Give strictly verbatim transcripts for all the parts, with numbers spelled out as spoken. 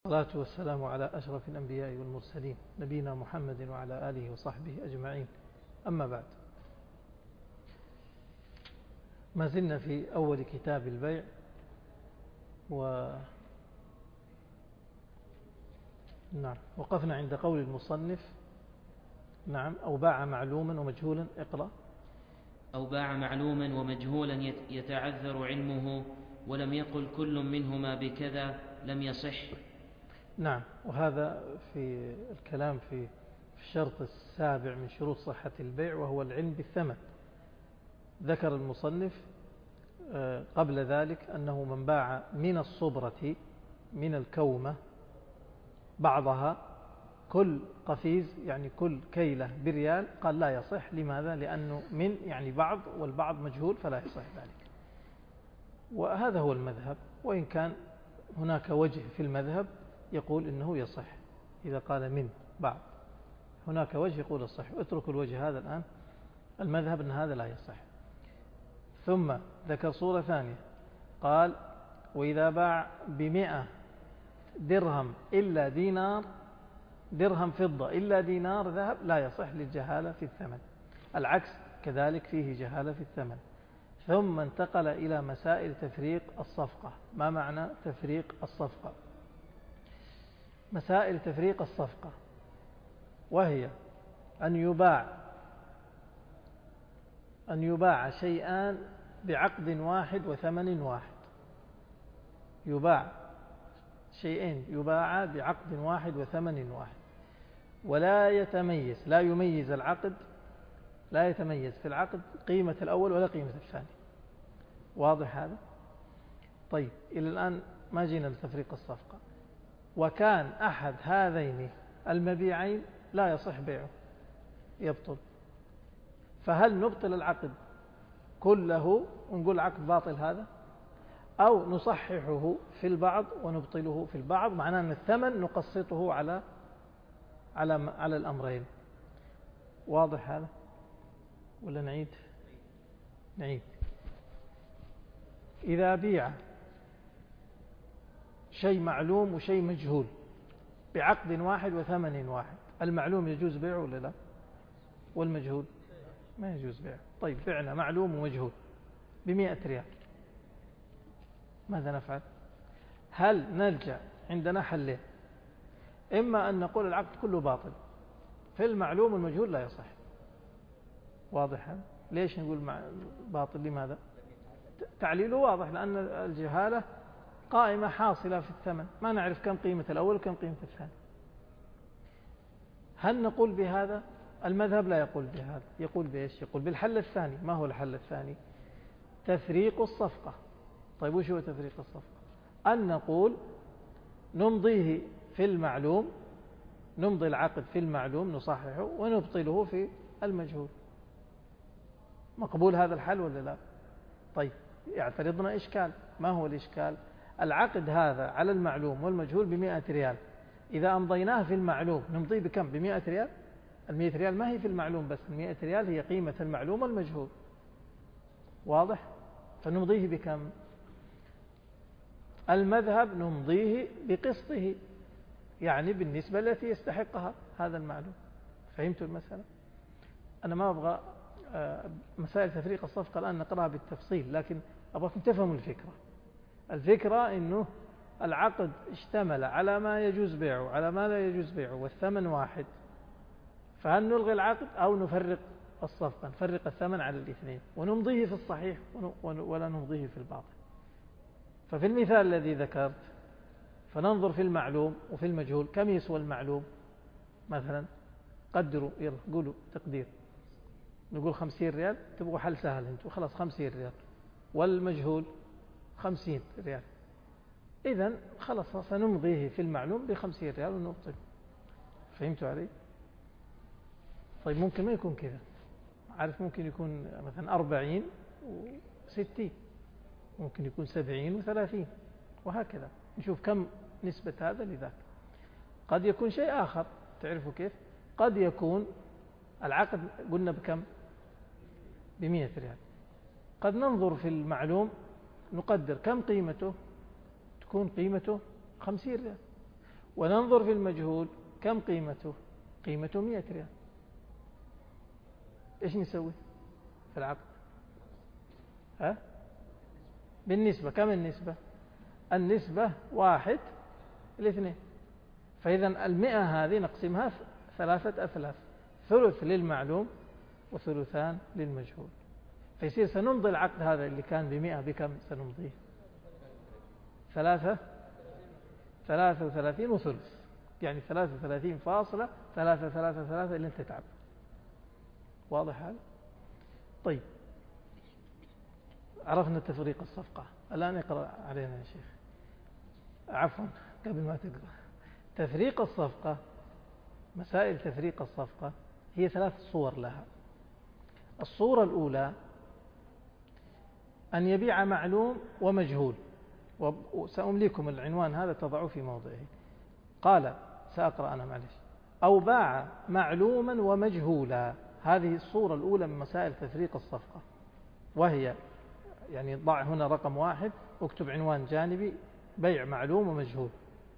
والصلاة والسلام على أشرف الأنبياء والمرسلين نبينا محمد وعلى آله وصحبه أجمعين. أما بعد، ما زلنا في أول كتاب البيع، و نعم وقفنا عند قول المصنف نعم أو باع معلوما ومجهولا. اقرأ. أو باع معلوما ومجهولا يتعذر علمه ولم يقل كل منهما بكذا لم يصح. نعم، وهذا في الكلام في الشرط السابع من شروط صحة البيع، وهو العلم بالثمن. ذكر المصنف قبل ذلك أنه من باع من الصبرة من الكومة بعضها كل قفيز، يعني كل كيلة بريال، قال لا يصح. لماذا؟ لأنه من يعني بعض، والبعض مجهول فلا يصح ذلك. وهذا هو المذهب، وإن كان هناك وجه في المذهب يقول إنه يصح إذا قال من بعض، هناك وجه يقول يصح. اترك الوجه هذا الآن، المذهب أن هذا لا يصح. ثم ذكر صورة ثانية، قال وإذا باع بمئة درهم إلا دينار، درهم فضة إلا دينار ذهب، لا يصح للجهالة في الثمن. العكس كذلك فيه جهالة في الثمن. ثم انتقل إلى مسائل تفريق الصفقة. ما معنى تفريق الصفقة؟ مسائل تفريق الصفقة وهي أن يباع أن يباع شيئان بعقد واحد وثمن واحد. يباع شيئين يباع بعقد واحد وثمن واحد، ولا يتميز لا يميز العقد لا يتميز في العقد قيمة الأول ولا قيمة الثاني. واضح هذا؟ طيب، إلى الآن ما جينا لتفريق الصفقة. وكان أحد هذين المبيعين لا يصح بيعه، يبطل. فهل نبطل العقد كله ونقول العقد باطل هذا، أو نصححه في البعض ونبطله في البعض؟ معناه أن الثمن نقسطه على على على الأمرين. واضح هذا ولا نعيد؟ نعيد. إذا بيع شيء معلوم وشيء مجهول بعقد واحد وثمن واحد، المعلوم يجوز بيعه ولا لا؟ والمجهول ما يجوز بيعه. طيب، بعنا معلوم ومجهول بمئة ريال، ماذا نفعل؟ هل نلجأ؟ عندنا حلين، إما أن نقول العقد كله باطل في المعلوم والمجهول لا يصح. واضح هذا؟ ليش نقول باطل؟ لماذا؟ تعليله واضح، لأن الجهالة قائمة حاصلة في الثمن، ما نعرف كم قيمة الأول وكم قيمة الثاني. هل نقول بهذا؟ المذهب لا يقول بهذا، يقول بإيش؟ يقول بالحل الثاني. ما هو الحل الثاني؟ تفريق الصفقة. طيب، وش هو تفريق الصفقة؟ أن نقول نمضيه في المعلوم، نمضي العقد في المعلوم نصححه، ونبطله في المجهول. مقبول هذا الحل ولا لا؟ طيب، يعترضنا إشكال. ما هو الإشكال؟ العقد هذا على المعلوم والمجهول بمئة ريال، إذا أمضيناه في المعلوم نمضيه بكم؟ بمئة ريال. المئة ريال ما هي في المعلوم بس، المئة ريال هي قيمة المعلوم والمجهول. واضح؟ فنمضيه بكم؟ المذهب نمضيه بقسطه، يعني بالنسبة التي يستحقها هذا المعلوم. فهمتوا المسألة؟ أنا ما أبغى مسائل تفريق الصفقة الآن نقرأها بالتفصيل، لكن أبغاكم تفهموا الفكرة. الفكرة إنه العقد اشتمل على ما يجوز بيعه على ما لا يجوز بيعه، والثمن واحد. فهل نلغي العقد أو نفرق الصفقة؟ نفرق الثمن على الاثنين ونمضيه في الصحيح ولا نمضيه في الباطل. ففي المثال الذي ذكرت فننظر في المعلوم وفي المجهول. كم يسوى المعلوم؟ مثلا قدروا، يلا قولوا تقدير. نقول خمسين ريال. تبغوا حل سهل انتوا، خلاص خمسين ريال. والمجهول خمسين ريال. إذن خلاص سنمضيه في المعلوم بخمسين ريال ونبطل. فهمتوا علي؟ طيب، ممكن ما يكون كذا، عارف؟ ممكن يكون مثلا أربعين وستين، ممكن يكون سبعين وثلاثين، وهكذا. نشوف كم نسبة هذا لذاك. قد يكون شيء آخر، تعرفوا كيف؟ قد يكون العقد قلنا بكم؟ بمئة ريال. قد ننظر في المعلوم نقدر كم قيمته، تكون قيمته خمسين ريال. وننظر في المجهول كم قيمته؟ قيمته مئة ريال. إيش نسوي في العقد؟ ها؟ بالنسبة كم النسبة؟ النسبة واحد لاثنين. فإذا المئة هذه نقسمها ثلاثة أثلاث، ثلث للمعلوم وثلثان للمجهول. فيصير سنمضي العقد هذا اللي كان بمئة بكم سنمضيه؟ ثلاثة ثلاثة وثلاثين وثلث، يعني ثلاثة وثلاثين فاصلة ثلاثة ثلاثة ثلاثة اللي انت تعب. واضح هذا؟ طيب عرفنا تفريق الصفقة. الآن اقرأ علينا يا شيخ. عفوا قبل ما تقرأ. تفريق الصفقة، مسائل تفريق الصفقة هي ثلاث صور لها. الصورة الأولى أن يبيع معلوم ومجهول، وسأمليكم العنوان هذا تضعوه في موضعه. قال سأقرأ أنا معلش. أو باع معلوما ومجهولا، هذه الصورة الأولى من مسائل تفريق الصفقة، وهي يعني ضع هنا رقم واحد، اكتب عنوان جانبي بيع معلوم ومجهول.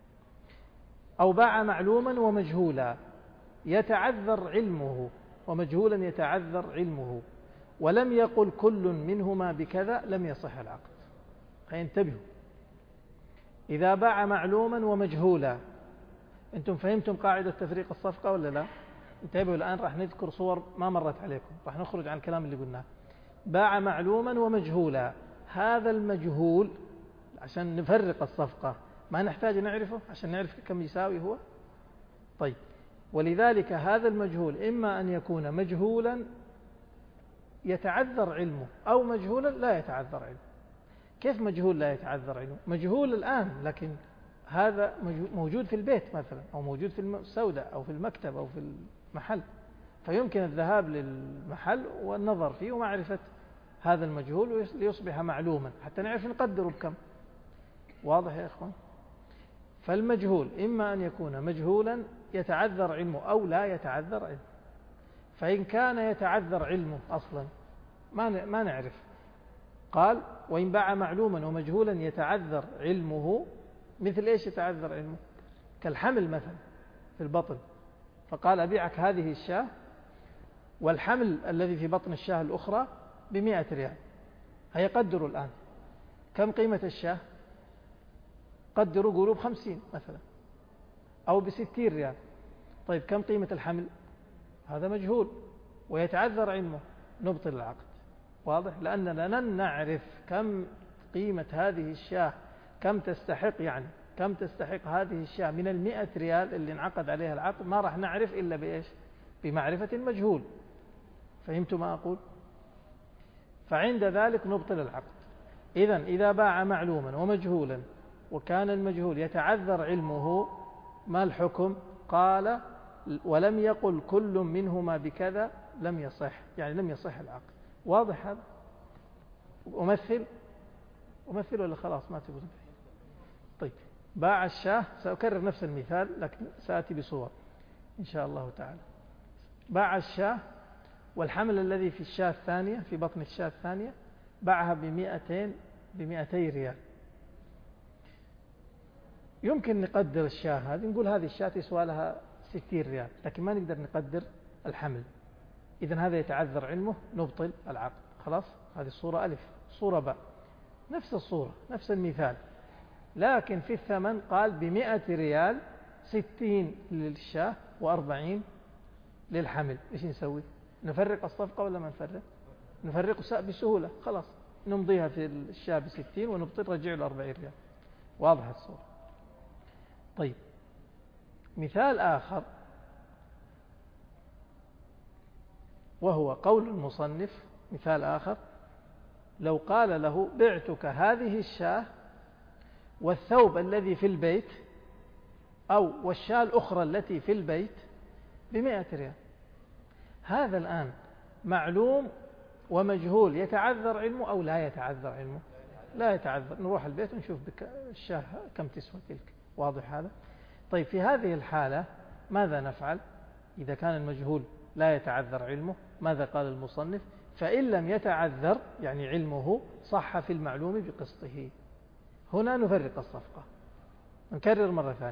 أو باع معلوما ومجهولا يتعذر علمه، ومجهولا يتعذر علمه، ولم يقل كل منهما بكذا، لم يصح العقد. فينتبهوا، إذا باع معلوما ومجهولا، أنتم فهمتم قاعدة تفريق الصفقة ولا لا؟ انتبهوا الآن، راح نذكر صور ما مرت عليكم، راح نخرج عن الكلام اللي قلناه. باع معلوما ومجهولا، هذا المجهول عشان نفرق الصفقة ما نحتاج نعرفه عشان نعرف كم يساوي هو. طيب، ولذلك هذا المجهول إما أن يكون مجهولا يتعذر علمه، أو مجهولا لا يتعذر علمه. كيف مجهول لا يتعذر علمه؟ مجهول الآن لكن هذا موجود في البيت مثلا، أو موجود في السوداء أو في المكتب أو في المحل، فيمكن الذهاب للمحل والنظر فيه ومعرفة هذا المجهول ليصبح معلوما حتى نعرف نقدره بكم. واضح يا إخوان؟ فالمجهول إما أن يكون مجهولا يتعذر علمه أو لا يتعذر علمه. فإن كان يتعذر علمه أصلا ما ما نعرف. قال وإن باع معلوما ومجهولا يتعذر علمه، مثل إيش يتعذر علمه؟ كالحمل مثلا في البطن، فقال أبيعك هذه الشاة والحمل الذي في بطن الشاة الأخرى بمئة ريال. هيقدروا الآن كم قيمة الشاة؟ قدروا قولوا بخمسين مثلا أو بستين ريال. طيب كم قيمة الحمل؟ هذا مجهول ويتعذر علمه، نبطل العقد. واضح؟ لأننا لن نعرف كم قيمة هذه الشاة، كم تستحق، يعني كم تستحق هذه الشاة من المئة ريال اللي انعقد عليها العقد، ما راح نعرف إلا بإيش؟ بمعرفة المجهول. فهمتوا ما أقول؟ فعند ذلك نبطل العقد. إذن إذا باع معلوما ومجهولا وكان المجهول يتعذر علمه، ما الحكم؟ قال ولم يقل كل منهما بكذا، لم يصح، يعني لم يصح العقد. واضح هذا؟ أمثل أمثل ولا خلاص ما تبون؟ طيب، باع الشاة، سأكرر نفس المثال لكن سأتي بصور إن شاء الله تعالى. باع الشاة والحمل الذي في الشاة الثانية، في بطن الشاة الثانية، باعها بمئتين بمئتي ريال. يمكن نقدر الشاة هذه، نقول هذه الشاة تسوى لها ستين ريال، لكن ما نقدر نقدر الحمل. إذن هذا يتعذر علمه، نبطل العقد. خلاص، هذه الصورة ألف. صورة باء نفس الصورة نفس المثال، لكن في الثمن قال بمئة ريال، ستين للشاة وأربعين للحمل. إيش نسوي؟ نفرق الصفقة ولا ما نفرق؟ نفرق بسهولة، خلاص نمضيها في الشاة بستين ونبطل، رجع له أربعين ريال. واضح الصورة؟ طيب، مثال آخر وهو قول المصنف. مثال آخر، لو قال له بعتك هذه الشاة والثوب الذي في البيت، أو والشاة الأخرى التي في البيت بمئة ريال. هذا الآن معلوم ومجهول، يتعذر علمه أو لا يتعذر علمه؟ لا يتعذر. نروح البيت ونشوف الشاة كم تسوى تلك. واضح هذا؟ طيب، في هذه الحالة ماذا نفعل؟ إذا كان المجهول لا يتعذر علمه، ماذا قال المصنف؟ فإن لم يتعذر يعني علمه، صح في المعلوم بقسطه. هنا نفرق الصفقة. نكرر مرة ثانية،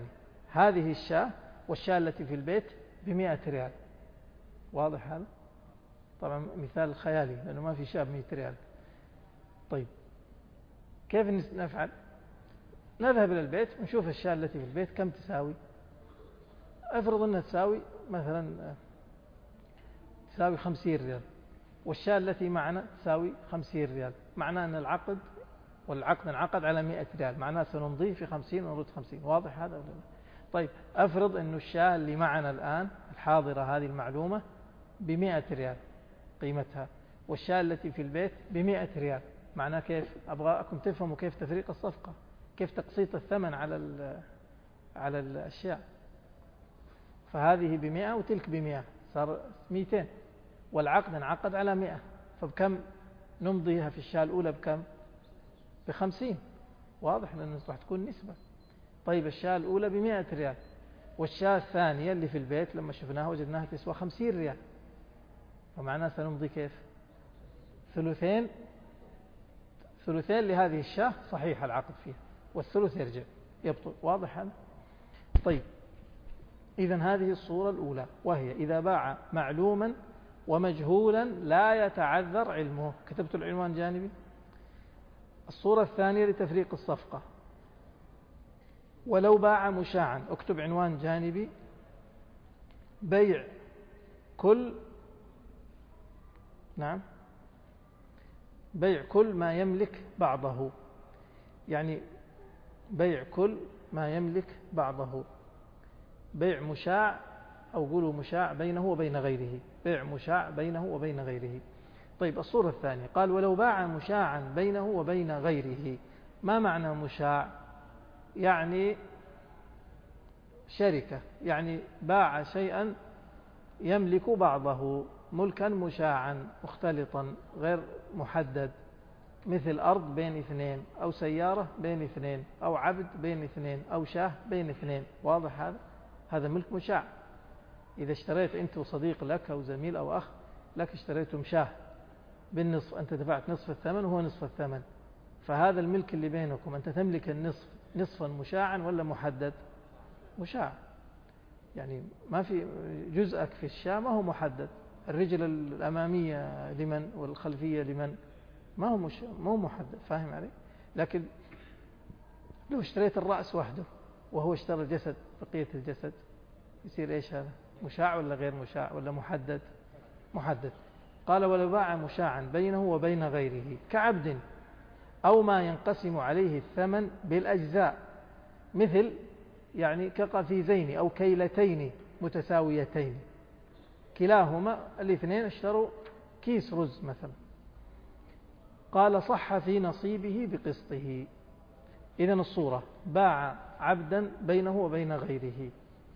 هذه الشاة والشاة التي في البيت بمئة ريال. واضح هذا؟ طبعا مثال خيالي لأنه ما في شاة بمئة ريال. طيب كيف نفعل؟ نذهب إلى البيت ونشوف الشاة التي في البيت كم تساوي. افرض أنها تساوي مثلا تساوي خمسين ريال، والشاة التي معنا تساوي خمسين ريال، معناه أن العقد والعقد انعقد على مئة ريال، معناه سنمضيه في خمسين ونرد خمسين. واضح هذا ولا لا؟ طيب أفرض أن الشاة اللي معنا الآن الحاضرة هذه المعلومة بمئة ريال قيمتها، والشاة التي في البيت بمئة ريال، معناه كيف؟ أبغاكم تفهموا كيف تفريق الصفقة، كيف تقسيط الثمن على على الأشياء. فهذه بمئة وتلك بمئة، صار مئتين، والعقد انعقد على مئة، فبكم نمضيها في الشاة الأولى؟ بكم؟ بخمسين. واضح لأنه راح تكون نسبة. طيب الشاة الأولى بمئة ريال، والشاة الثانية اللي في البيت لما شفناها وجدناها تسوى خمسين ريال، فمعناه سنمضي كيف؟ ثلثين ثلثين لهذه الشاة صحيح العقد فيها، والثلث يرجع يبطل. واضح هذا؟ طيب إذن هذه الصورة الأولى، وهي إذا باع معلوما ومجهولا لا يتعذر علمه. كتبت العنوان جانبي. الصورة الثانية لتفريق الصفقة، ولو باع مشاعا، اكتب عنوان جانبي: بيع كل نعم بيع كل ما يملك بعضه، يعني بيع كل ما يملك بعضه. بيع مشاع، أو قولوا مشاع بينه وبين غيره، بيع مشاع بينه وبين غيره. طيب الصورة الثانية قال: ولو باع مشاعا بينه وبين غيره. ما معنى مشاع؟ يعني شركة، يعني باع شيئا يملك بعضه ملكا مشاعا مختلطا غير محدد، مثل أرض بين اثنين، أو سيارة بين اثنين، أو عبد بين اثنين، أو شاه بين اثنين. واضح هذا؟ هذا ملك مشاع. إذا اشتريت أنت وصديق لك أو زميل أو أخ لك، اشتريتم شاه بالنصف، أنت دفعت نصف الثمن وهو نصف الثمن، فهذا الملك اللي بينكم أنت تملك النصف نصفا مشاعا ولا محدد؟ مشاع، يعني ما في جزءك في الشاة ما هو محدد، الرجل الأمامية لمن والخلفية لمن، ما هو مش ما هو محدد. فاهم علي؟ لكن لو اشتريت الرأس وحده وهو اشترى الجسد بقية الجسد، يصير ايش هذا؟ مشاع ولا غير مشاع ولا محدد؟ محدد. قال: ولو باع مشاعا بينه وبين غيره كعبد أو ما ينقسم عليه الثمن بالأجزاء، مثل يعني كقفيزين أو كيلتين متساويتين، كلاهما الاثنين اشتروا كيس رز مثلا. قال: صح في نصيبه بقسطه. إذن الصورة: باع عبدا بينه وبين غيره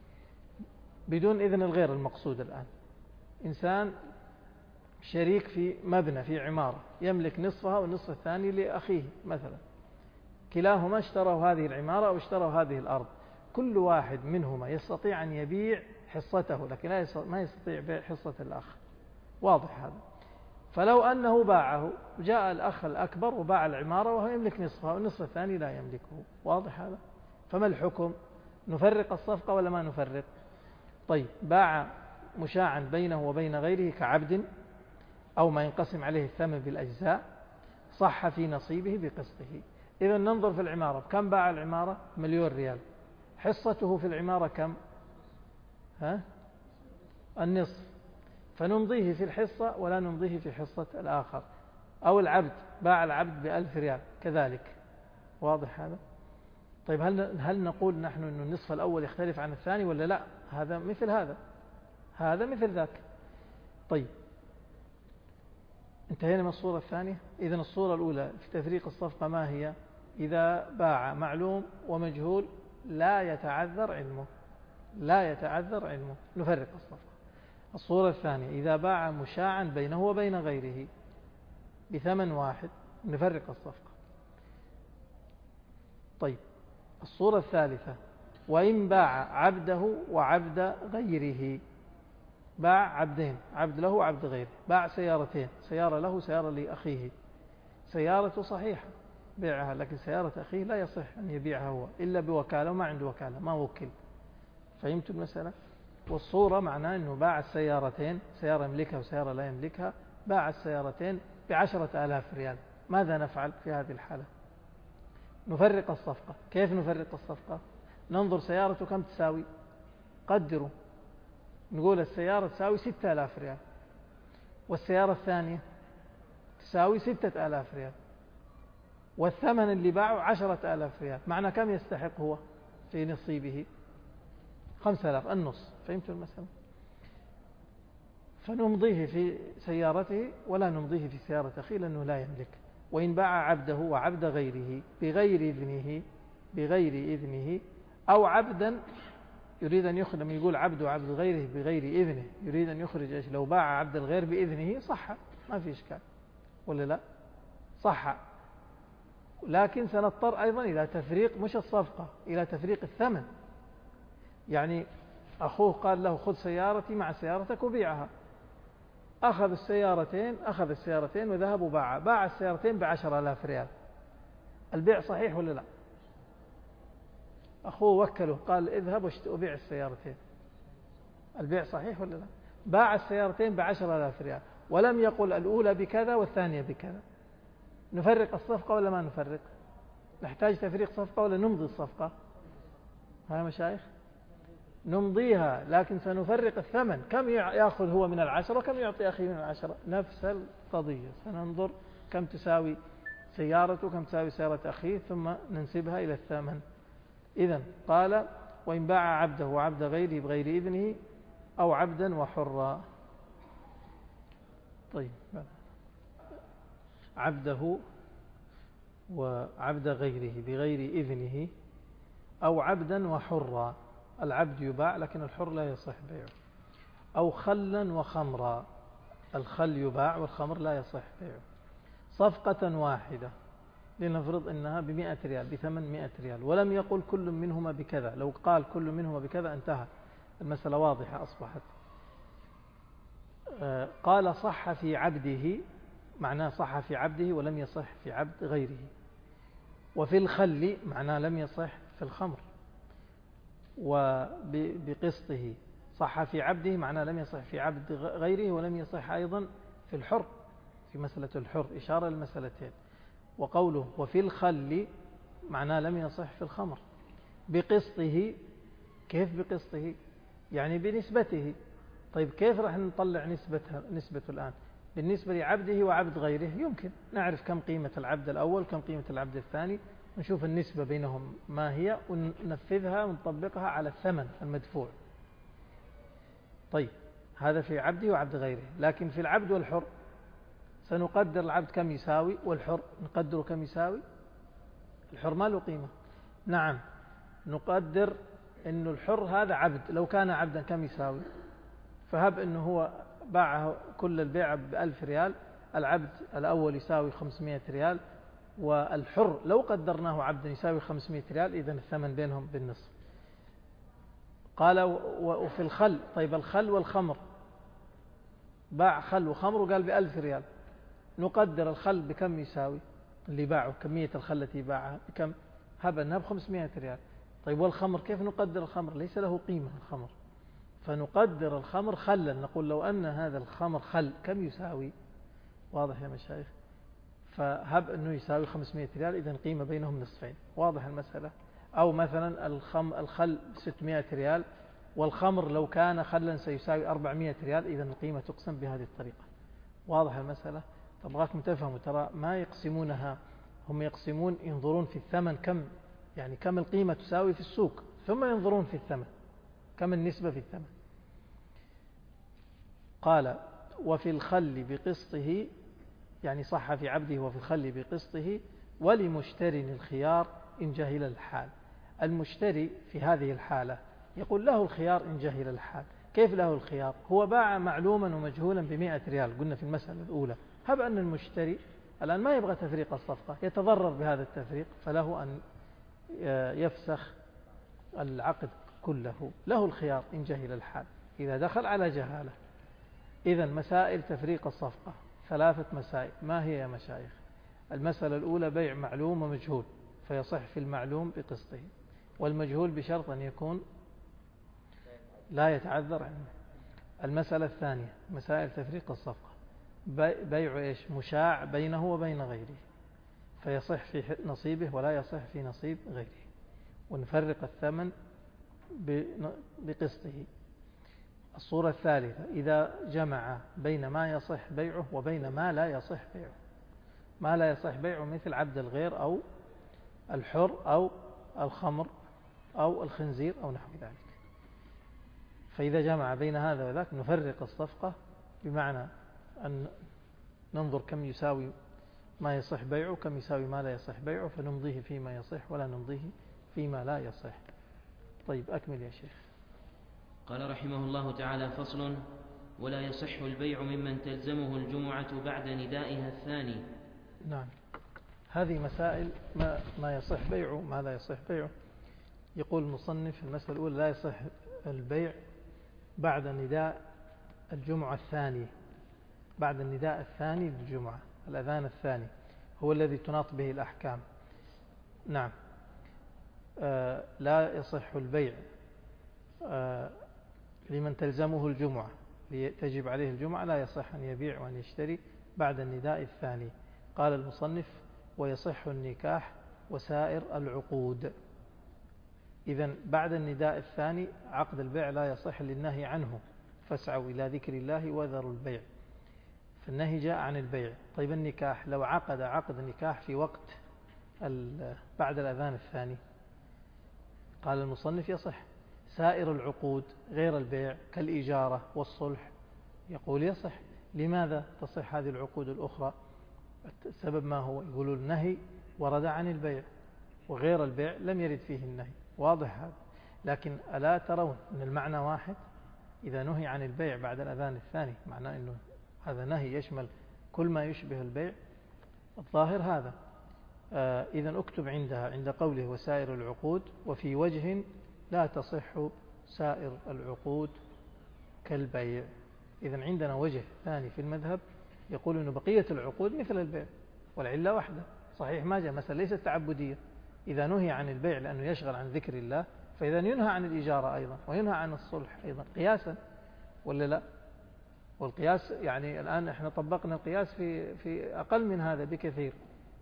بدون إذن الغير المقصود الآن. إنسان شريك في مبنى، في عمارة، يملك نصفها والنصف الثاني لأخيه مثلا، كلاهما اشتروا هذه العمارة أو اشتروا هذه الأرض، كل واحد منهما يستطيع أن يبيع حصته، لكن ما يستطيع بيع حصة الآخر. واضح هذا؟ فلو أنه باعه، جاء الأخ الأكبر وباع العمارة وهو يملك نصفها والنصف الثاني لا يملكه. واضح هذا؟ فما الحكم؟ نفرق الصفقة ولا ما نفرق؟ طيب، باع مشاعا بينه وبين غيره كعبد أو ما ينقسم عليه الثمن بالأجزاء، صح في نصيبه بقسطه. إذا ننظر في العمارة، كم باع العمارة؟ مليون ريال. حصته في العمارة كم؟ ها؟ النصف، فنمضيه في الحصة ولا نمضيه في حصة الآخر. أو العبد، باع العبد بألف ريال كذلك. واضح هذا؟ طيب هل هل نقول نحن أن النصف الأول يختلف عن الثاني ولا لا؟ هذا مثل هذا، هذا مثل ذاك. طيب انتهينا من الصورة الثانية. إذن الصورة الأولى في تفريق الصفقة ما هي؟ إذا باع معلوم ومجهول لا يتعذر علمه، لا يتعذر علمه، نفرق الصفقة. الصورة الثانية: إذا باع مشاعا بينه وبين غيره بثمن واحد، نفرق الصفقة. طيب الصورة الثالثة: وإن باع عبده وعبد غيره، باع عبدين، عبد له وعبد غيره، باع سيارتين، سيارة له سيارة لأخيه، سيارة صحيحة بيعها، لكن سيارة أخيه لا يصح أن يبيعها هو إلا بوكالة، وما عنده وكالة، ما وكل، فهمت المسألة؟ والصورة معناه أنه باع السيارتين، سيارة يملكها وسيارة لا يملكها، باع السيارتين بعشرة آلاف ريال. ماذا نفعل في هذه الحالة؟ نفرق الصفقة. كيف نفرق الصفقة؟ ننظر سيارته كم تساوي، قدروا، نقول السيارة تساوي ستة آلاف ريال والسيارة الثانية تساوي ستة آلاف ريال والثمن اللي باعه عشرة آلاف ريال. معنى كم يستحق هو في نصيبه؟ خمسة آلاف، النص. فهمت المسألة؟ فنمضيه في سيارته ولا نمضيه في سيارة أخيه لأنه لا يملك. وإن باع عبده وعبد غيره بغير إذنه بغير إذنه أو عبدا يريد أن يخرج، لما يقول عبد وعبد غيره بغير إذنه يريد أن يخرج إيش؟ لو باع عبد الغير بإذنه صح، ما في إشكال ولا لا؟ صح، لكن سنضطر أيضا إلى تفريق مش الصفقة، إلى تفريق الثمن. يعني أخوه قال له خذ سيارتي مع سيارتك وبيعها، أخذ السيارتين أخذ السيارتين وذهب وباع باع السيارتين بعشر آلاف ريال. البيع صحيح ولا لا؟ أخوه وكله قال اذهب وبيع السيارتين، البيع صحيح ولا لا؟ باع السيارتين بعشر آلاف ريال ولم يقل الأولى بكذا والثانية بكذا. نفرق الصفقة ولا ما نفرق؟ نحتاج تفريق صفقة ولا نمضي الصفقة؟ ها مشايخ؟ نمضيها، لكن سنفرق الثمن، كم يأخذ هو من العشرة وكم يعطي أخي من العشرة. نفس القضية، سننظر كم تساوي سيارته وكم تساوي سيارة أخيه ثم ننسبها إلى الثمن. إذن قال وإن باع عبده وعبد غيره بغير إذنه أو عبدا وحرا. طيب، عبده وعبد غيره بغير إذنه أو عبدا وحرا. العبد يباع لكن الحر لا يصح بيعه. أو خلا وخمرا، الخل يباع والخمر لا يصح بيعه. صفقة واحدة، لنفرض إنها بمئة ريال، بثمن مئة ريال، ولم يقل كل منهما بكذا. لو قال كل منهما بكذا انتهى المسألة، واضحة أصبحت. قال صح في عبده، معناه صح في عبده ولم يصح في عبد غيره. وفي الخل معناه لم يصح في الخمر. وبقسطه صح في عبده معناه لم يصح في عبد غيره ولم يصح أيضا في الحر، في مسألة الحر إشارة المسألتين. وقوله وفي الخل معناه لم يصح في الخمر. بقسطه، كيف بقسطه؟ يعني بنسبته. طيب كيف راح نطلع نسبتها نسبته الآن؟ بالنسبة لعبده وعبد غيره يمكن نعرف كم قيمة العبد الأول كم قيمة العبد الثاني، ونشوف النسبة بينهم ما هي وننفذها ونطبقها على الثمن المدفوع. طيب هذا في عبده وعبد غيره. لكن في العبد والحر سنقدر العبد كم يساوي والحر نقدره كم يساوي. الحر ما له قيمة. نعم، نقدر إنه الحر هذا عبد، لو كان عبدا كم يساوي؟ فهب إنه هو باعه كل البيع بألف ريال، العبد الأول يساوي خمسمائة ريال، والحر لو قدرناه عبدا يساوي خمسمائة ريال، إذن الثمن بينهم بالنصف. قال وفي الخل، طيب الخل والخمر، باع خل وخمر وقال بألف ريال، نقدر الخل بكم يساوي اللي باعه، كمية الخل التي باعها بكم؟ هب أنها بخمسمائة ريال. طيب والخمر كيف نقدر الخمر؟ ليس له قيمة الخمر، فنقدر الخمر خلا، نقول لو أن هذا الخمر خل كم يساوي؟ واضح يا مشايخ؟ فهب أنه يساوي خمسمائة ريال، إذن قيمة بينهم نصفين. واضح المسألة؟ أو مثلا الخم الخل ستمائة ريال، والخمر لو كان خلا سيساوي أربعمائة ريال، إذن القيمة تقسم بهذه الطريقة. واضح المسألة؟ أبغاكم تفهموا، ترى ما يقسمونها، هم يقسمون ينظرون في الثمن كم، يعني كم القيمة تساوي في السوق، ثم ينظرون في الثمن كم النسبة في الثمن. قال وفي الخل بقسطه، يعني صح في عبده وفي الخل بقسطه، ولمشتري الخيار إن جهل الحال. المشتري في هذه الحالة يقول له الخيار إن جهل الحال. كيف له الخيار؟ هو باع معلوما ومجهولا بمئة ريال، قلنا في المسألة الأولى. هب أن المشتري الآن ما يبغى تفريق الصفقة، يتضرر بهذا التفريق، فله أن يفسخ العقد كله. له الخيار إن جهل الحال إذا دخل على جهالة. إذن مسائل تفريق الصفقة ثلاثة مسائل. ما هي يا مشايخ؟ المسألة الأولى بيع معلوم ومجهول، فيصح في المعلوم بقسطه، والمجهول بشرط أن يكون لا يتعذر عنه. المسألة الثانية مسائل تفريق الصفقة، بيع إيش؟ مشاع بينه وبين غيره، فيصح في نصيبه ولا يصح في نصيب غيره، ونفرق الثمن بقسطه. الصورة الثالثة إذا جمع بين ما يصح بيعه وبين ما لا يصح بيعه. ما لا يصح بيعه مثل عبد الغير أو الحر أو الخمر أو الخنزير أو نحو ذلك. فإذا جمع بين هذا وذاك نفرق الصفقة، بمعنى أن ننظر كم يساوي ما يصح بيعه كم يساوي ما لا يصح بيعه، فنمضيه فيما يصح ولا نمضيه فيما لا يصح. طيب أكمل يا شيخ. قال رحمه الله تعالى: فصل: ولا يصح البيع ممن تلزمه الجمعة بعد ندائها الثاني. نعم، هذه مسائل ما, ما يصح بيعه ما لا يصح بيعه. يقول المصنف المسألة الأولى: لا يصح البيع بعد نداء الجمعة الثاني، بعد النداء الثاني للجمعة، الأذان الثاني هو الذي تناط به الأحكام. نعم، آه لا يصح البيع آه لمن تلزمه الجمعة، تجب عليه الجمعة، لا يصح أن يبيع وأن يشتري بعد النداء الثاني. قال المصنف: ويصح النكاح وسائر العقود. إذن بعد النداء الثاني عقد البيع لا يصح للنهي عنه، فاسعوا إلى ذكر الله وذروا البيع، فالنهي جاء عن البيع. طيب النكاح، لو عقد عقد النكاح في وقت بعد الأذان الثاني، قال المصنف: يصح. سائر العقود غير البيع كالإجارة والصلح، يقول يصح. لماذا تصح هذه العقود الأخرى؟ السبب ما هو؟ يقولوا النهي ورد عن البيع، وغير البيع لم يرد فيه النهي، واضح هذا. لكن ألا ترون أن المعنى واحد؟ إذا نهي عن البيع بعد الأذان الثاني معناه أنه هذا نهي يشمل كل ما يشبه البيع، الظاهر هذا. آه إذن أكتب عندها عند قوله وسائر العقود: وفي وجه لا تصح سائر العقود كالبيع. إذن عندنا وجه ثاني في المذهب يقول أن بقية العقود مثل البيع، والعلة واحدة. صحيح ما جاء مثلا ليست تعبدية، إذا نهي عن البيع لأنه يشغل عن ذكر الله، فإذا ينهى عن الإجارة أيضا وينهى عن الصلح أيضا قياسا، ولا لا؟ والقياس يعني الآن احنا طبقنا القياس في في أقل من هذا بكثير،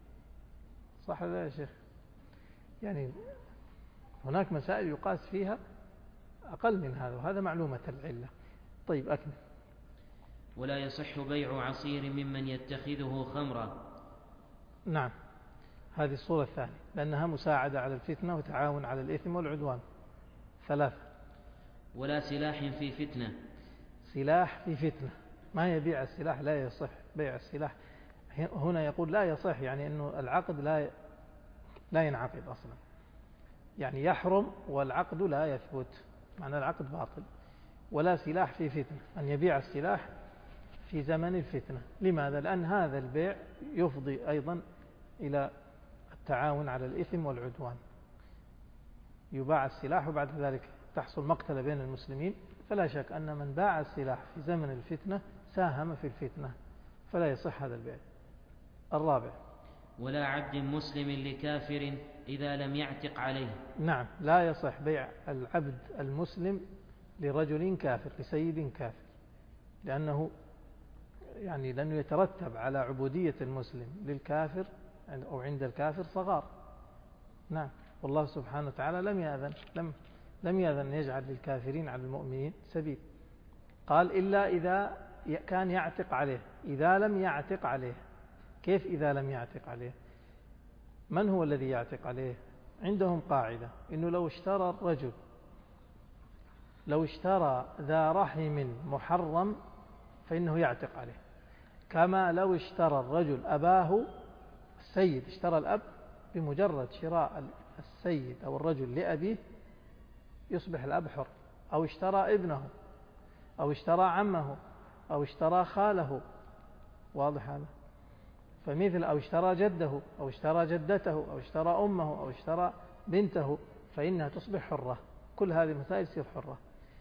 صح ولا لا يا شيخ؟ يعني هناك مسائل يقاس فيها أقل من هذا، وهذا معلومة العلة. طيب أكمل. ولا يصح بيع عصير ممن يتخذه خمرا. نعم، هذه الصورة الثانية، لأنها مساعدة على الفتنة وتعاون على الإثم والعدوان. ثلاثة: ولا سلاح في فتنة. سلاح في فتنة، ما يبيع السلاح، لا يصح بيع السلاح. هنا يقول لا يصح، يعني أنه العقد لا لا ينعقد أصلا، يعني يحرم والعقد لا يثبت، معنى العقد باطل. ولا سلاح في فتنة، أن يبيع السلاح في زمن الفتنة. لماذا؟ لأن هذا البيع يفضي أيضا إلى التعاون على الإثم والعدوان. يباع السلاح وبعد ذلك تحصل مقتلة بين المسلمين، فلا شك أن من باع السلاح في زمن الفتنة ساهم في الفتنة، فلا يصح هذا البيع. الرابع: ولا عبد مسلم لكافر إذا لم يعتق عليه. نعم، لا يصح بيع العبد المسلم لرجل كافر، لسيد كافر، لأنه يعني لأنه يترتب على عبودية المسلم للكافر أو عند الكافر صغار. نعم، والله سبحانه وتعالى لم يأذن لم لم يأذن يجعل للكافرين على المؤمنين سبيل. قال: إلا إذا كان يعتق عليه. إذا لم يعتق عليه، كيف إذا لم يعتق عليه؟ من هو الذي يعتق عليه؟ عندهم قاعدة إنه لو اشترى الرجل لو اشترى ذا رحم محرم فإنه يعتق عليه، كما لو اشترى الرجل أباه. السيد اشترى الأب، بمجرد شراء السيد أو الرجل لأبيه يصبح الأب حر، أو اشترى ابنه أو اشترى عمه أو اشترى خاله، واضح هذا؟ فمثل أو اشترى جده أو اشترى جدته أو اشترى أمه أو اشترى بنته، فإنها تصبح حرة. كل هذه المسائل تصير حرة.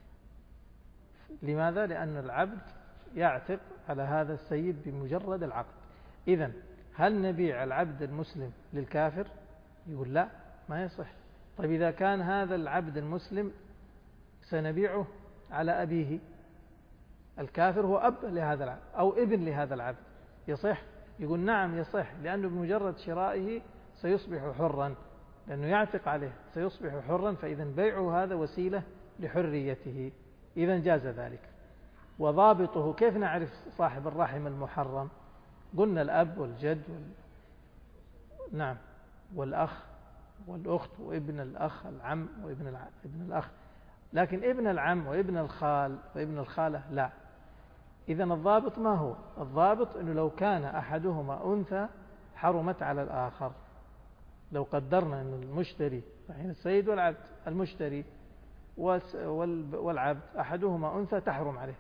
لماذا؟ لأن العبد يعتق على هذا السيد بمجرد العقد. إذن هل نبيع العبد المسلم للكافر؟ يقول لا، ما يصح. طيب إذا كان هذا العبد المسلم سنبيعه على أبيه. الكافر هو أب لهذا العبد أو ابن لهذا العبد، يصح؟ يقول نعم يصح، لأنه بمجرد شرائه سيصبح حرا، لأنه يعتق عليه سيصبح حرا، فإذا بيعه هذا وسيلة لحريته، إذا جاز ذلك. وضابطه كيف نعرف صاحب الرحم المحرم؟ قلنا الأب والجد وال... نعم، والأخ والأخت وابن الأخ، العم وابن الع... ابن الأخ، لكن ابن العم وابن الخال وابن الخالة لا. إذا الضابط ما هو؟ الضابط أنه لو كان أحدهما أنثى حرمت على الآخر. لو قدرنا أن المشتري الحين السيد والعبد، المشتري والعبد أحدهما أنثى تحرم عليه.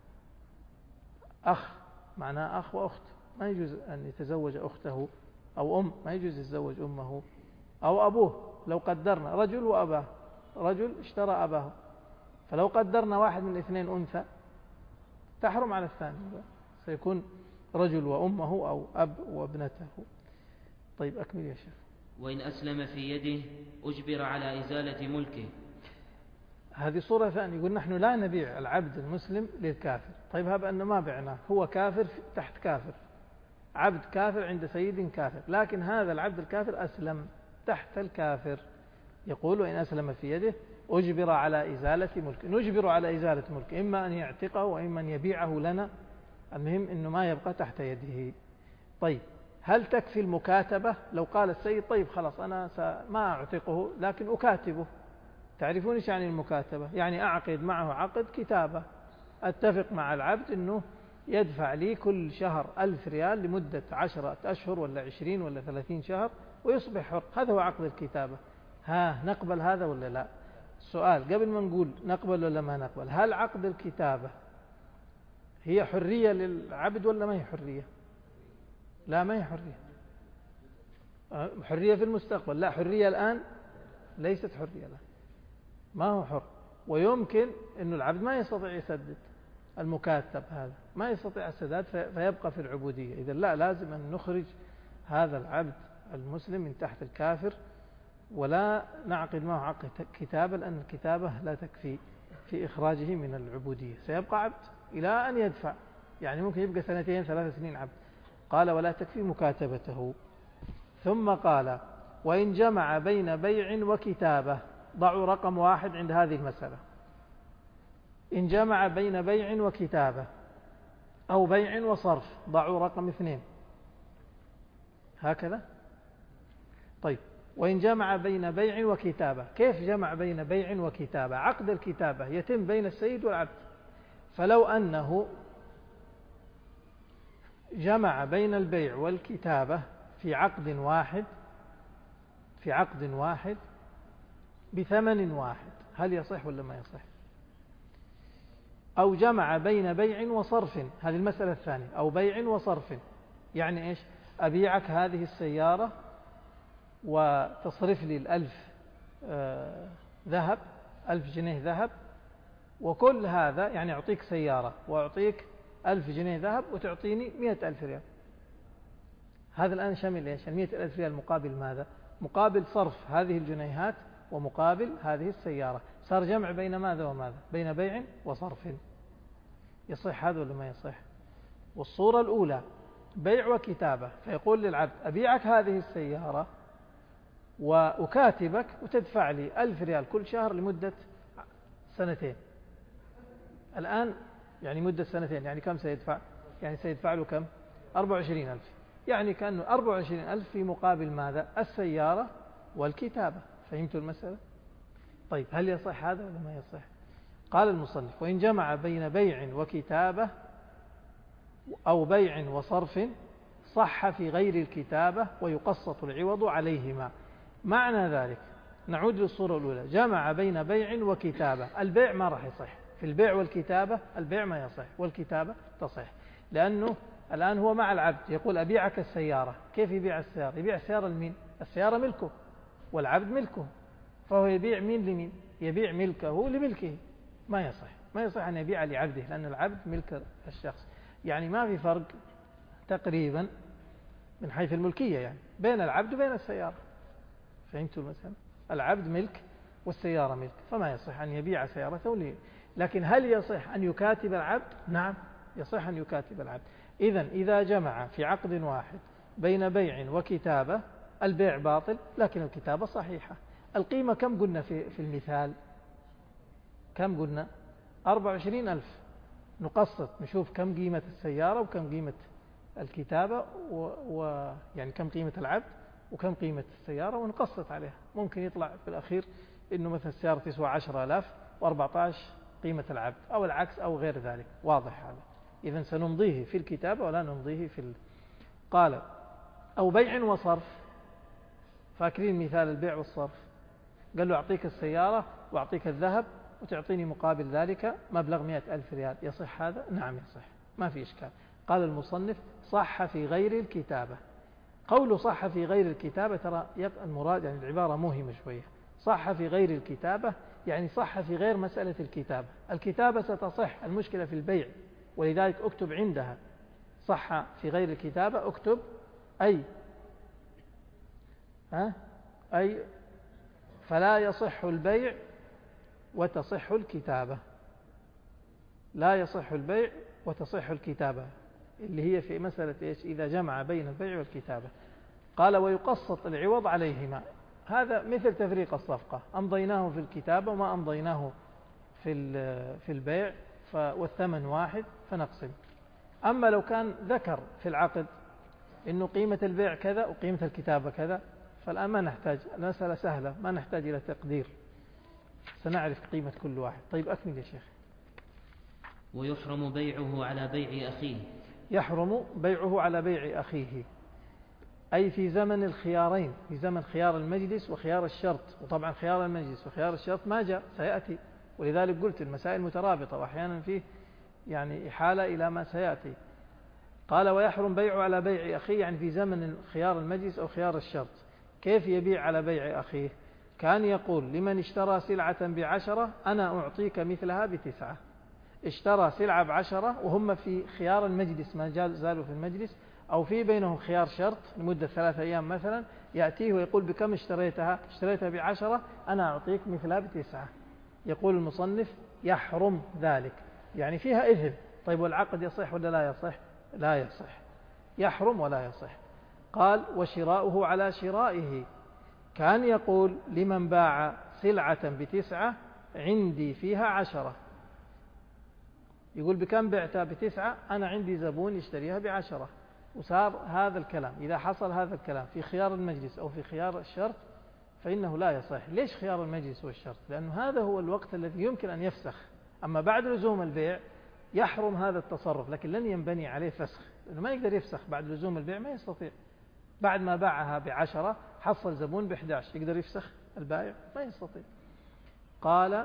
أخ معناه أخ وأخت، ما يجوز أن يتزوج أخته، أو أم ما يجوز يتزوج أمه، أو أبوه. لو قدرنا رجل وأباه، رجل اشترى أباه، فلو قدرنا واحد من الاثنين أنثى تحرم على الثاني، سيكون رجل وأمه أو أب وابنته. طيب أكمل يا شيخ. وإن أسلم في يده أجبر على إزالة ملكه. هذه صورة ثانية، يقول نحن لا نبيع العبد المسلم للكافر. طيب هذا أنه ما بعناه، هو كافر تحت كافر، عبد كافر عند سيد كافر، لكن هذا العبد الكافر أسلم تحت الكافر. يقول وإن أسلم في يده أجبر على إزالة ملكه، نجبر على إزالة ملكه، إما أن يعتقه وإما أن يبيعه لنا، المهم أنه ما يبقى تحت يده. طيب هل تكفي المكاتبة؟ لو قال السيد طيب خلاص أنا ما أعتقه لكن أكاتبه. تعرفون إيش يعني المكاتبة؟ يعني أعقد معه عقد كتابة، أتفق مع العبد أنه يدفع لي كل شهر ألف ريال لمدة عشرة أشهر ولا عشرين ولا ثلاثين شهر ويصبح حر. هذا هو عقد الكتابة. ها نقبل هذا ولا لا؟ السؤال قبل ما نقول نقبل ولا ما نقبل، هل عقد الكتابة هي حرية للعبد ولا ما هي حرية؟ لا ما هي حرية. حرية في المستقبل، لا حرية الآن ليست حرية الآن، ما هو حر. ويمكن أن العبد ما يستطيع يسدد، المكاتب هذا ما يستطيع السداد فيبقى في العبودية. إذا لا، لازم أن نخرج هذا العبد المسلم من تحت الكافر، ولا نعقد معه عقد كتابة، لأن الكتابة لا تكفي في إخراجه من العبودية، سيبقى عبد إلى أن يدفع، يعني ممكن يبقى سنتين ثلاث سنين عبد. قال ولا تكفي مكاتبته. ثم قال وإن جمع بين بيع وكتابة، ضعوا رقم واحد عند هذه المسألة. إن جمع بين بيع وكتابة أو بيع وصرف، ضعوا رقم اثنين هكذا. طيب وإن جمع بين بيع وكتابة، كيف جمع بين بيع وكتابة؟ عقد الكتابة يتم بين السيد والعبد، فلو أنه جمع بين البيع والكتابة في عقد واحد في عقد واحد بثمن واحد، هل يصح ولا ما يصح؟ أو جمع بين بيع وصرف، هذه المسألة الثانية، أو بيع وصرف، يعني إيش؟ أبيعك هذه السيارة وتصرف لي الألف آه ذهب، ألف جنيه ذهب، وكل هذا يعني أعطيك سيارة وأعطيك ألف جنيه ذهب وتعطيني مئة ألف ريال. هذا الآن شامل إيش؟ المئة ألف ريال مقابل ماذا؟ مقابل صرف هذه الجنيهات ومقابل هذه السيارة. صار جمع بين ماذا وماذا؟ بين بيع وصرف. يصح هذا ولا ما يصح؟ والصورة الأولى بيع وكتابة، فيقول للعبد أبيعك هذه السيارة وأكاتبك وتدفع لي ألف ريال كل شهر لمدة سنتين. الآن يعني مدة سنتين، يعني كم سيدفع؟ يعني سيدفع له كم؟ أربعة وعشرين ألف، يعني كأنه أربعة وعشرين ألف في مقابل ماذا؟ السيارة والكتابة. فهمتوا المسألة؟ طيب هل يصح هذا ولا ما يصح؟ قال المصنف وإن جمع بين بيع وكتابة أو بيع وصرف صح في غير الكتابة ويقسط العوض عليهما. معنى ذلك نعود للصورة الأولى، جمع بين بيع وكتابة، البيع ما راح يصح، في البيع والكتابة البيع ما يصح والكتابة تصح، لأنه الآن هو مع العبد يقول أبيعك السيارة. كيف يبيع السيارة؟ يبيع السيارة لمين؟ السيارة ملكه والعبد ملكه، فهو يبيع مين لمين؟ يبيع ملكه لملكه، ما يصح ما يصح أن يبيع لعبده، لأن العبد ملك الشخص. يعني ما في فرق تقريبا من حيث الملكية يعني بين العبد وبين السيارة. فهمتوا المسألة؟ العبد ملك والسيارة ملك، فما يصح أن يبيع سيارته لكن هل يصح أن يكاتب العبد؟ نعم يصح أن يكاتب العبد. إذن إذا جمع في عقد واحد بين بيع وكتابة البيع باطل لكن الكتابة صحيحة. القيمة كم قلنا في, في المثال؟ كم قلنا؟ أربعة وعشرين ألف. نقسط نشوف كم قيمة السيارة وكم قيمة الكتابة ويعني كم قيمة العبد وكم قيمة السيارة ونقسط عليها. ممكن يطلع في الأخير إنه مثلا السيارة تسوى عشرة آلاف وأربعة عشر قيمة العبد أو العكس أو غير ذلك. واضح هذا؟ إذن سنمضيه في الكتابة ولا نمضيه في ال... قال أو بيع وصرف. فاكرين مثال البيع والصرف؟ قال له أعطيك السيارة وأعطيك الذهب وتعطيني مقابل ذلك مبلغ مئة ألف ريال. يصح هذا؟ نعم يصح، ما في إشكال. قال المصنف صح في غير الكتابة. قوله صح في غير الكتابة ترى المراد يعني العبارة موهمة شوية. صح في غير الكتابة يعني صح في غير مسألة الكتابة. الكتابة ستصح، المشكلة في البيع، ولذلك اكتب عندها صح في غير الكتابة. اكتب أي ها أي فلا يصح البيع وتصح الكتابة. لا يصح البيع وتصح الكتابة اللي هي في مسألة إيش؟ إذا جمع بين البيع والكتابة. قال ويقسط العوض عليهما. هذا مثل تفريق الصفقة، أمضيناه في الكتابة وما أمضيناه في في البيع والثمن واحد فنقسم. أما لو كان ذكر في العقد إنه قيمة البيع كذا وقيمة الكتابة كذا فالآن ما نحتاج، المسألة سهلة ما نحتاج إلى تقدير، سنعرف قيمة كل واحد. طيب أكمل يا شيخ. ويحرم بيعه على بيع أخيه. يحرم بيعه على بيع أخيه أي في زمن الخيارين، في زمن خيار المجلس وخيار الشرط. وطبعا خيار المجلس وخيار الشرط ما جاء، سيأتي، ولذلك قلت المسائل مترابطة وأحيانا فيه يعني إحالة إلى ما سيأتي. قال ويحرم بيعه على بيع أخيه يعني في زمن خيار المجلس أو خيار الشرط. كيف يبيع على بيع أخيه؟ كان يقول لمن اشترى سلعة بعشرة أنا أعطيك مثلها بتسعة. اشترى سلعة بعشرة وهم في خيار المجلس ما زالوا في المجلس أو في بينهم خيار شرط لمدة ثلاثة أيام مثلا، يأتيه ويقول بكم اشتريتها؟ اشتريتها بعشرة أنا أعطيك مثلها بتسعة. يقول المصنف يحرم ذلك، يعني فيها إثم. طيب والعقد يصح ولا لا يصح؟ لا يصح، يحرم ولا يصح. قال وشراؤه على شرائه. كان يقول لمن باع سلعة بتسعة عندي فيها عشرة، يقول بكم بعتها؟ بتسعة، أنا عندي زبون يشتريها بعشرة. وصار هذا الكلام، إذا حصل هذا الكلام في خيار المجلس أو في خيار الشرط فإنه لا يصح. ليش خيار المجلس والشرط؟ لأنه هذا هو الوقت الذي يمكن أن يفسخ. أما بعد لزوم البيع يحرم هذا التصرف، لكن لن ينبني عليه فسخ، لأنه ما يقدر يفسخ بعد لزوم البيع، ما يستطيع. بعد ما باعها بعشرة حصل زبون بإحدى عشر، يقدر يفسخ البائع؟ ما يستطيع. قال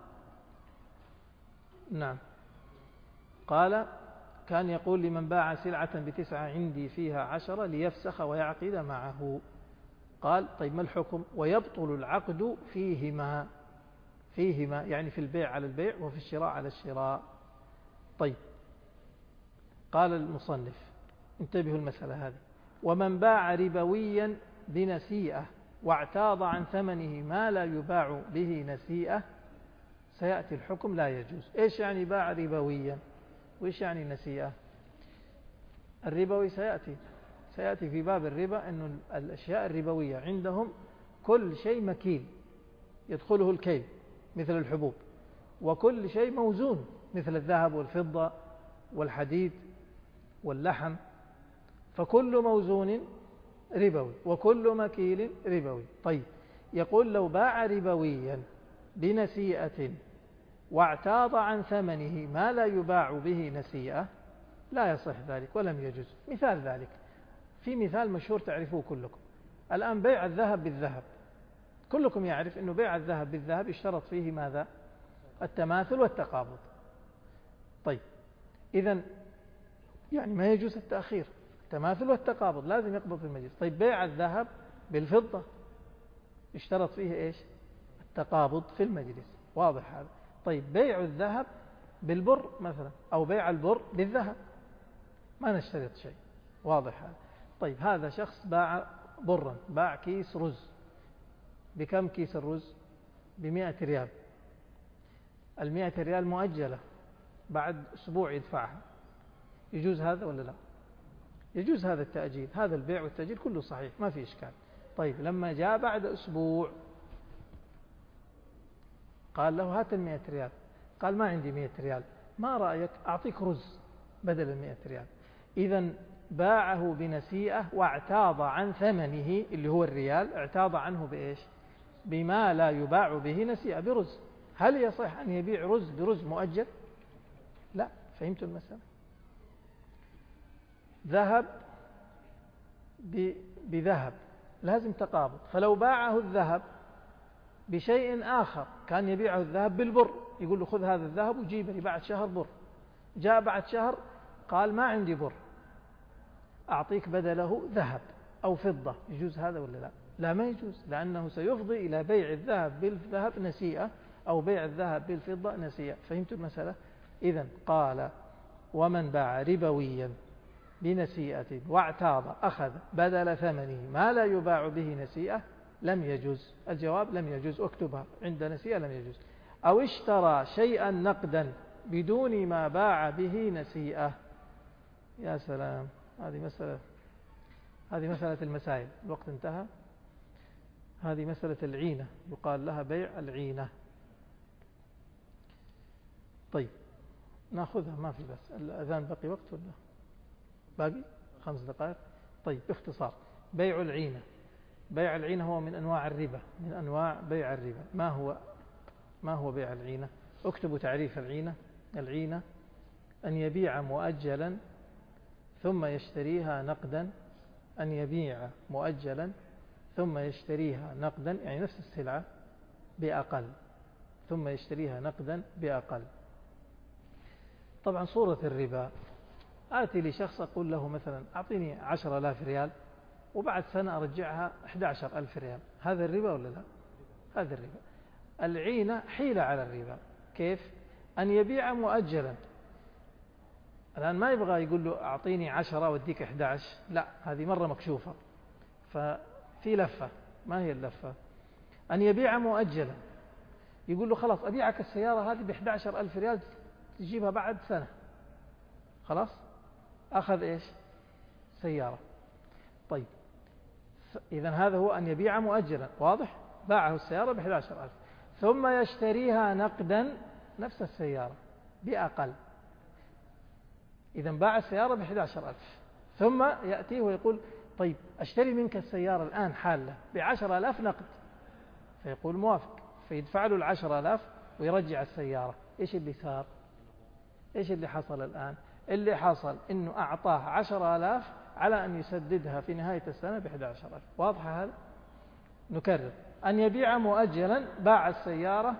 نعم، قال كان يقول لمن باع سلعة بتسعة عندي فيها عشرة ليفسخ ويعقد معه. قال طيب ما الحكم؟ ويبطل العقد فيهما، فيهما يعني في البيع على البيع وفي الشراء على الشراء. طيب قال المصنف انتبهوا المسألة هذه. ومن باع ربويا بنسيئة واعتاض عن ثمنه ما لا يباع به نسيئة سيأتي الحكم لا يجوز. إيش يعني باع ربويا وإيش يعني نسيئة؟ الربوي سيأتي سيأتي في باب الربا أنه الأشياء الربوية عندهم كل شيء مكيل يدخله الكيل مثل الحبوب، وكل شيء موزون مثل الذهب والفضة والحديد واللحم، فكل موزون ربوي وكل مكيل ربوي. طيب يقول لو باع ربويا بنسيئة واعتاض عن ثمنه ما لا يباع به نسيئة لا يصح ذلك ولم يجوز. مثال ذلك في مثال مشهور تعرفوه كلكم الآن، بيع الذهب بالذهب. كلكم يعرف أنه بيع الذهب بالذهب يشترط فيه ماذا؟ التماثل والتقابض. طيب إذن يعني ما يجوز التأخير، التماثل والتقابض لازم يقبض في المجلس. طيب بيع الذهب بالفضة يشترط فيه إيش؟ التقابض في المجلس. واضح هذا؟ طيب بيع الذهب بالبر مثلا أو بيع البر بالذهب ما نشترط شيء. واضح هذا؟ طيب هذا شخص باع برا، باع كيس رز. بكم كيس الرز؟ بمئة ريال. المئة ريال مؤجلة بعد أسبوع يدفعها، يجوز هذا ولا لا؟ يجوز هذا التأجيل، هذا البيع والتأجيل كله صحيح ما في إشكال. طيب لما جاء بعد أسبوع قال له هات المئة ريال، قال ما عندي مئة ريال، ما رأيك أعطيك رز بدل المئة ريال؟ إذن باعه بنسيئة واعتاض عن ثمنه اللي هو الريال، اعتاض عنه بإيش؟ بما لا يباع به نسيئة، برز. هل يصح أن يبيع رز برز مؤجل؟ لا. فهمت المسألة؟ ذهب بذهب لازم تقابض، فلو باعه الذهب بشيء آخر كان يبيعه الذهب بالبر، يقول له خذ هذا الذهب وجيب لي بعد شهر بر. جاء بعد شهر قال ما عندي بر، أعطيك بدله ذهب أو فضة، يجوز هذا ولا لا؟ لا ما يجوز، لأنه سيفضي إلى بيع الذهب بالذهب نسيئة أو بيع الذهب بالفضة نسيئة. فهمت المسألة؟ إذن قال ومن باع ربويا بنسيئة واعتاض أخذ بدل ثمنه ما لا يباع به نسيئة لم يجوز. الجواب لم يجوز، اكتبها عند نسيئة لم يجوز. أو اشترى شيئا نقدا بدون ما باع به نسيئة. يا سلام، هذه مسألة هذه مسألة المسائل. الوقت انتهى. هذه مسألة العينة، يقال لها بيع العينة. طيب ناخذها، ما في بس الأذان بقي وقت ولا باقي خمس دقائق؟ طيب باختصار، بيع العينة. بيع العينة هو من أنواع الربا، من أنواع بيع الربا. ما هو ما هو بيع العينة؟ اكتبوا تعريف العينة. العينة أن يبيع مؤجلا ثم يشتريها نقدا، أن يبيع مؤجلا ثم يشتريها نقدا، يعني نفس السلعة بأقل، ثم يشتريها نقدا بأقل. طبعا صورة الربا، آتي لشخص أقول له مثلا أعطيني عشر آلاف ريال وبعد سنة أرجعها أحد عشر ألف ريال، هذا الربا ولا لا؟ هذا الربا. العينة حيلة على الربا. كيف؟ أن يبيع مؤجلا. الآن ما يبغى يقول له أعطيني عشرة واديك أحد عشر، لا، هذه مرة مكشوفة، ففي لفة. ما هي اللفة؟ أن يبيع مؤجلا، يقول له خلاص أبيعك السيارة هذه بأحد عشر ألف ريال تجيبها بعد سنة. خلاص أخذ إيش؟ سيارة. طيب إذن هذا هو أن يبيع مؤجلا، واضح؟ باعه السيارة بأحد عشر ألف ثم يشتريها نقدا نفس السيارة بأقل. إذن باع السيارة بأحد عشر ألف ثم يأتيه ويقول طيب أشتري منك السيارة الآن حالة بعشر آلاف نقد، فيقول موافق، فيدفع له العشر آلاف ويرجع السيارة. إيش اللي صار؟ إيش اللي حصل الآن؟ اللي حصل إنه أعطاه عشر آلاف على أن يسددها في نهاية السنة بأحد عشر ألف. واضح هذا؟ نكرر. أن يبيع مؤجلا، باع السيارة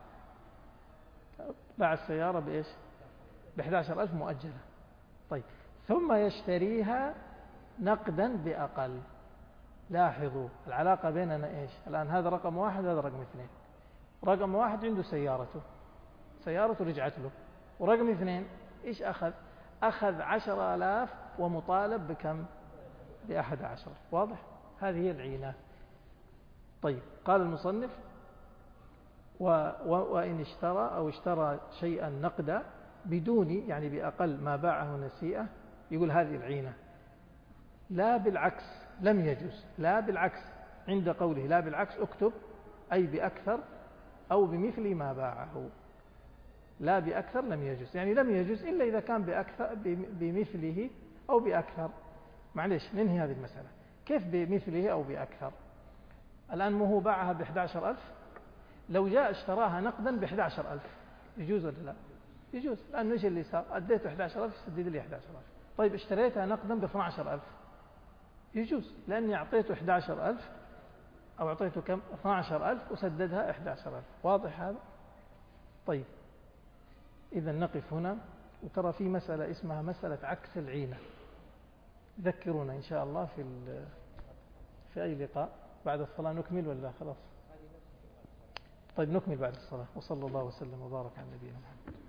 باع السيارة بإيش؟ بأحد عشر ألف مؤجلة. طيب ثم يشتريها نقدا بأقل. لاحظوا العلاقة بيننا إيش؟ الآن هذا رقم واحد، هذا رقم اثنين. رقم واحد عنده سيارته، سيارته رجعت له. ورقم اثنين إيش أخذ؟ أخذ عشر آلاف ومطالب بكم؟ بأحد عشر. واضح؟ هذه هي العينة. طيب قال المصنف و و وإن اشترى أو اشترى شيئا نقدا بدون، يعني بأقل ما باعه نسيئة، يقول هذه العينة. لا بالعكس لم يجوز. لا بالعكس، عند قوله لا بالعكس اكتب أي بأكثر أو بمثل ما باعه. لا بأكثر لم يجوز، يعني لم يجوز إلا إذا كان بأكثر بمثله أو بأكثر. معليش ننهي هذه المسألة. كيف بمثله أو بأكثر؟ الآن مو هو باعها بأحد عشر ألف، لو جاء اشتراها نقدا بأحد عشر ألف يجوز ولا لا؟ يجوز، لأنه إيش اللي صار؟ أديته أحد عشر ألف يسدد لي أحد عشر ألف. طيب اشتريتها نقدا ب اثني عشر ألف يجوز، لأني أعطيته أحد عشر ألف أو أعطيته كم؟ اثني عشر ألف وسددها أحد عشر ألف. واضح هذا؟ طيب إذا نقف هنا. وترى في مسألة اسمها مسألة عكس العينة، ذكرونا إن شاء الله في في أي لقاء. بعد الصلاة نكمل ولا خلاص؟ طيب نكمل بعد الصلاة. وصلى الله وسلم وبارك على نبينا محمد.